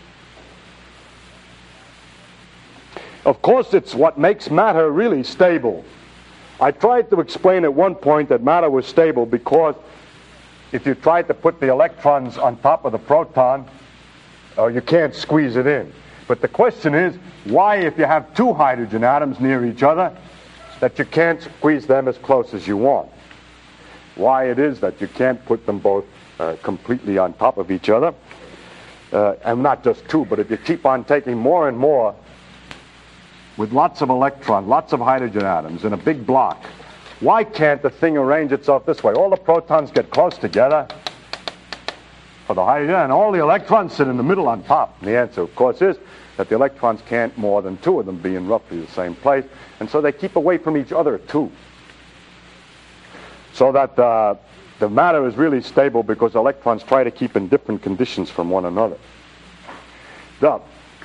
Of course, it's what makes matter really stable. I tried to explain at one point that matter was stable because if you tried to put the electrons on top of the proton, uh, you can't squeeze it in. But the question is, why, if you have two hydrogen atoms near each other, that you can't squeeze them as close as you want? Why it is that you can't put them both uh, completely on top of each other, uh, and not just two, but if you keep on taking more and more with lots of electrons, lots of hydrogen atoms in a big block, why can't the thing arrange itself this way? All the protons get close together for the hydrogen, and all the electrons sit in the middle on top. And the answer, of course, is that the electrons can't more than two of them be in roughly the same place, and so they keep away from each other too. So that uh, the matter is really stable because electrons try to keep in different conditions from one another. The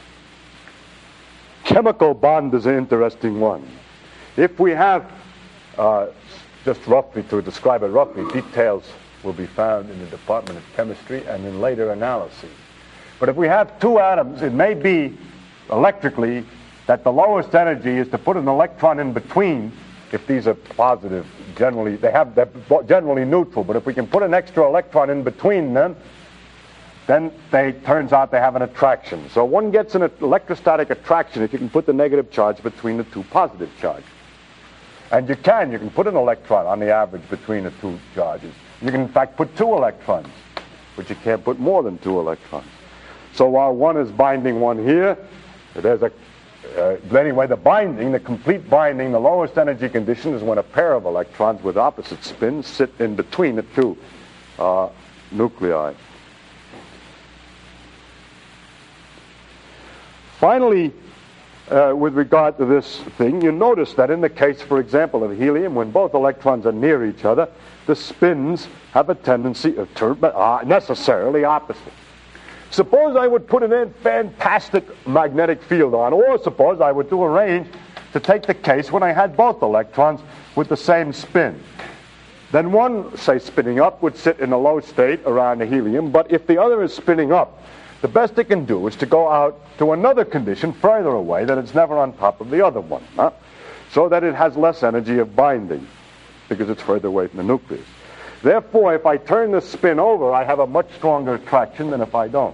chemical bond is an interesting one. If we have Uh, just roughly, to describe it roughly, details will be found in the Department of Chemistry and in later analyses. But if we have two atoms, it may be electrically that the lowest energy is to put an electron in between. If these are positive, generally they have they're generally neutral. But if we can put an extra electron in between them, then they turns out they have an attraction. So one gets an electrostatic attraction if you can put the negative charge between the two positive charges. And you can. You can put an electron on the average between the two charges. You can, in fact, put two electrons, but you can't put more than two electrons. So while one is binding one here, there's a... Uh, anyway, the binding, the complete binding, the lowest energy condition is when a pair of electrons with opposite spins sit in between the two uh, nuclei. Finally, Uh, with regard to this thing, you notice that in the case, for example, of helium, when both electrons are near each other, the spins have a tendency of turn uh, necessarily opposite. Suppose I would put an fantastic magnetic field on, or suppose I would do arrange to take the case when I had both electrons with the same spin. Then one, say spinning up, would sit in a low state around the helium, but if the other is spinning up, the best it can do is to go out to another condition further away, that it's never on top of the other one, huh? So that it has less energy of binding because it's further away from the nucleus. Therefore, if I turn the spin over, I have a much stronger attraction than if I don't.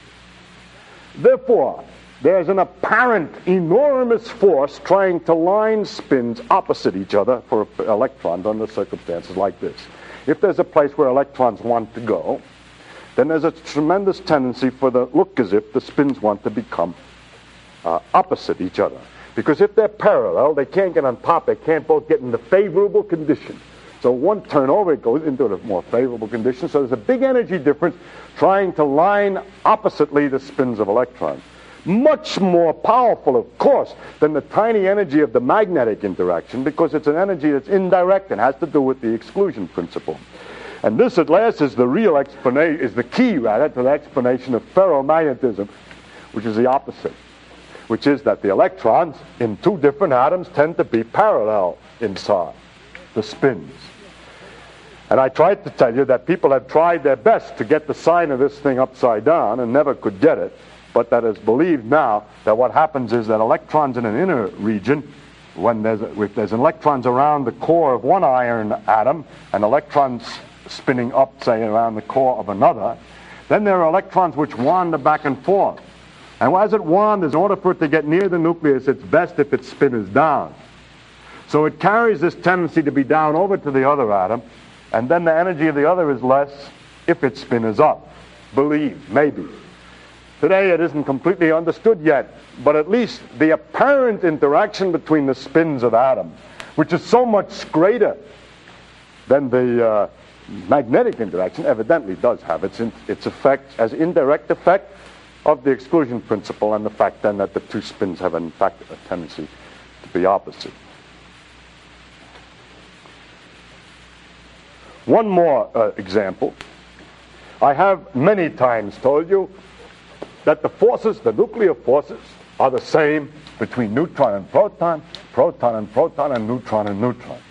Therefore, there's an apparent enormous force trying to line spins opposite each other for electrons under circumstances like this. If there's a place where electrons want to go, then there's a tremendous tendency for the look as if the spins want to become uh, opposite each other. Because if they're parallel, they can't get on top, they can't both get in the favorable condition. So one turn over, it goes into a more favorable condition. So there's a big energy difference trying to line oppositely the spins of electrons. Much more powerful, of course, than the tiny energy of the magnetic interaction, because it's an energy that's indirect and has to do with the exclusion principle. And this, at last, is the real explanation, is the key, rather, to the explanation of ferromagnetism, which is the opposite, which is that the electrons in two different atoms tend to be parallel inside the spins. And I tried to tell you that people have tried their best to get the sign of this thing upside down and never could get it, but that is believed now that what happens is that electrons in an inner region, when there's, if there's electrons around the core of one iron atom and electrons spinning up, say, around the core of another, then there are electrons which wander back and forth. And as it wanders, in order for it to get near the nucleus, it's best if its spin is down. So it carries this tendency to be down over to the other atom, and then the energy of the other is less if its spin is up. Believe, maybe. Today it isn't completely understood yet, but at least the apparent interaction between the spins of atoms, which is so much greater than the uh, magnetic interaction evidently does have its, in, its effect as indirect effect of the exclusion principle and the fact then that the two spins have in fact a tendency to be opposite. One more uh, example. I have many times told you that the forces, the nuclear forces, are the same between neutron and proton, proton and proton, and neutron and neutron.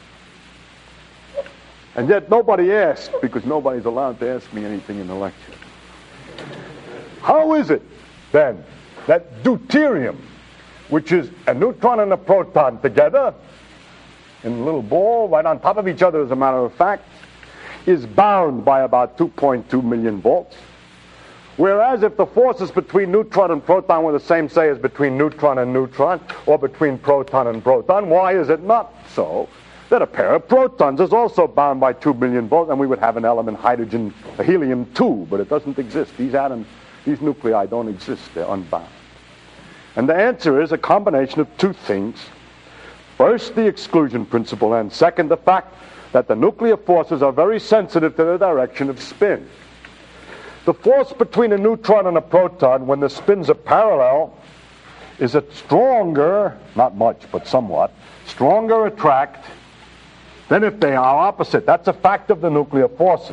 And yet nobody asked, because nobody's allowed to ask me anything in the lecture. How is it, then, that deuterium, which is a neutron and a proton together, in a little ball, right on top of each other as a matter of fact, is bound by about two point two million volts? Whereas if the forces between neutron and proton were the same, say, as between neutron and neutron, or between proton and proton, why is it not so that a pair of protons is also bound by two million volts, and we would have an element hydrogen, a helium two, but it doesn't exist. These atoms, these nuclei don't exist. They're unbound. And the answer is a combination of two things. First, the exclusion principle, and second, the fact that the nuclear forces are very sensitive to the direction of spin. The force between a neutron and a proton when the spins are parallel is a stronger, not much, but somewhat, stronger attract than if they are opposite. That's a fact of the nuclear forces.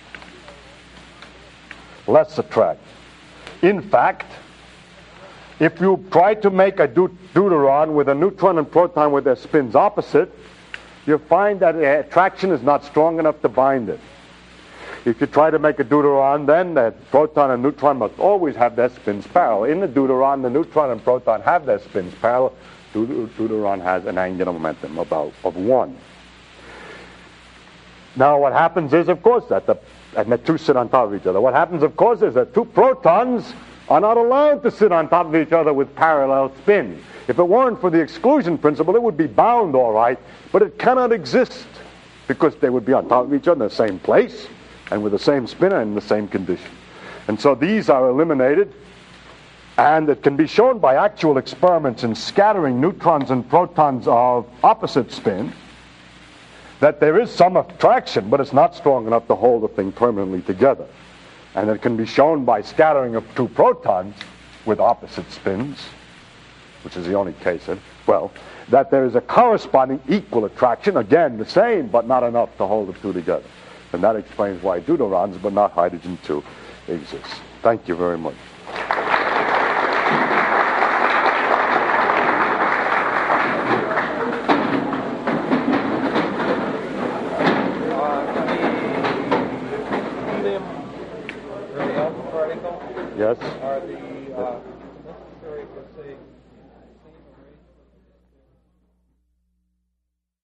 Less attract. In fact, if you try to make a deut- deuteron with a neutron and proton with their spins opposite, you'll find that the attraction is not strong enough to bind it. If you try to make a deuteron, then the proton and neutron must always have their spins parallel. In the deuteron, the neutron and proton have their spins parallel. Deut- deuteron has an angular momentum about of one. Now, what happens is, of course, that the and the two sit on top of each other. What happens, of course, is that two protons are not allowed to sit on top of each other with parallel spins. If it weren't for the exclusion principle, it would be bound all right, but it cannot exist because they would be on top of each other in the same place and with the same spin and in the same condition. And so these are eliminated, and it can be shown by actual experiments in scattering neutrons and protons of opposite spin that there is some attraction, but it's not strong enough to hold the thing permanently together. And it can be shown by scattering of two protons with opposite spins, which is the only case, in, well, that there is a corresponding equal attraction, again the same, but not enough to hold the two together. And that explains why deuterons, but not hydrogen two, exists. Thank you very much. Yes? Are the